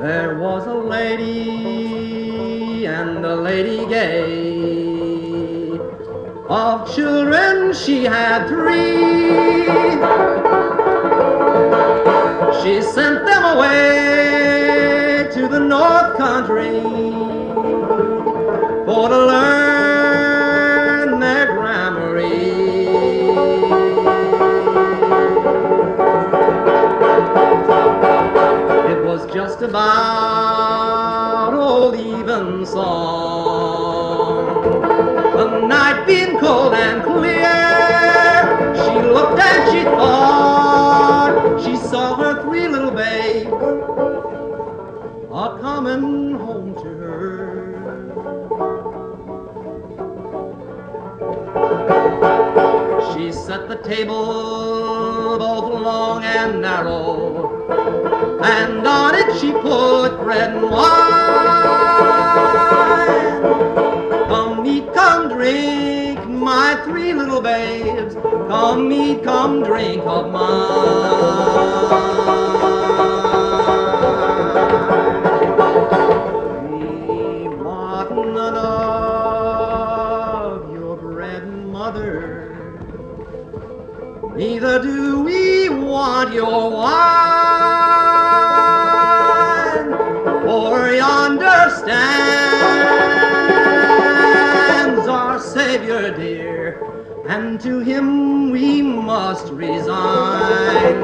There was a lady, and a lady gay. Of children she had three. She sent them away to the North Country for to learn their grammar. It was just about old evensong. The night being cold and clear, she looked and she thought she saw her three little babes a-coming home to her. She set the table both long and narrow, and on it she put bread and wine. Come eat, come drink, my three little babes. Come eat, come drink of mine. We want none of your bread, mother. Neither do we want your wine, for yonder stands our Savior dear, and to him we must resign.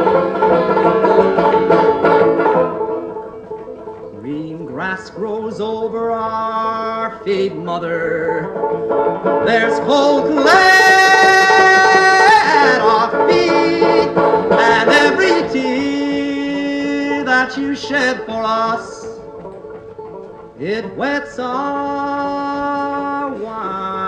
Green grass grows over our feet, mother. There's cold clay at our feet, and every tear that you shed for us, it wets our wine.